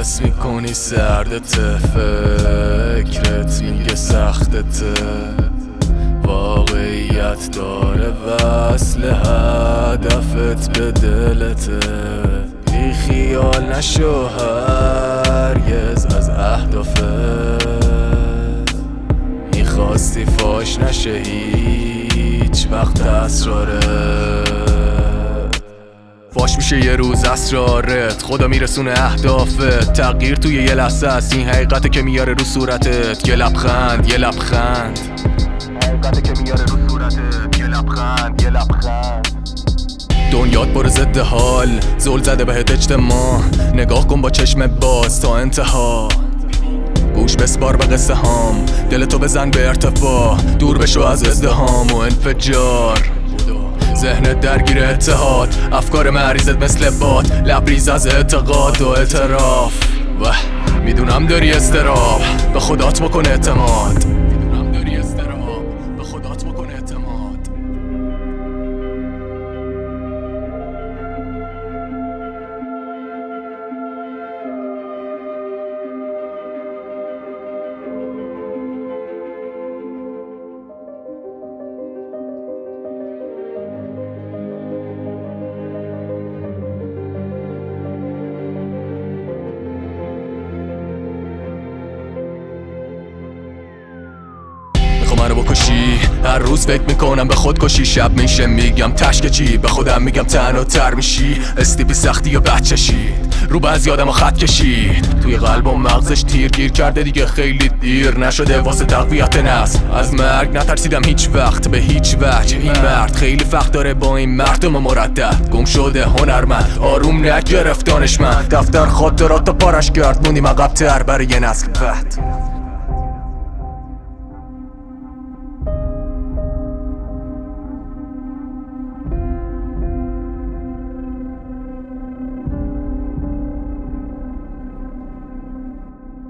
حس میکنی سردته، فکرت میگه سختته، واقعیت داره وصل هدفت به دلته. بی خیال نشو هرگز از اهدافت، میخواستی فاش نشه هیچ وقت اسرارت. فاش میشه یه روز اسرارت، خدا میرسونه اهدافت. تغییر توی یه لحظه است، این حقیقته که میاره رو صورتت. یه لبخند، یه لبخند، حقیقته که میاره رو صورتت. یه لبخند، یه لبخند. دنیات پر ضد حال، زل زده بهت اجتماع. نگاه کن با چشم باز تا انتها، گوش بسپار به قصه هام. دلتو بزن به ارتفاع، دور بشو از ازدهام و انفجار. ذهنت درگیر اتحاد، افکار مریضت مثل باد، لبریز از اعتقاد و اعتراف. و میدونم داری اضطراب، به خدات بکن اعتماد. میدونم داری اضطراب، به خدات بکن اعتماد. منو بکشی، هر روز فکر میکنم به خودکشی. شب میشه میگم تشک چی، به خودم میگم تنها تر میشی. استیپی سختی یا بچشید، رو بعضی آدم خط کشید. توی قلب و مغزش تیر گیر کرده دیگه خیلی دیر نشده واسه تقویت نفس. از مرگ نترسیدم هیچ وقت به هیچ وجه. این مرد خیلی فرق داره با این مردم مردد. گم شده هنرمند، آروم نگرفت دانشمند. دفتر خاطرات پارش کرد، موندیم عقب تر برای یه نسل بعد.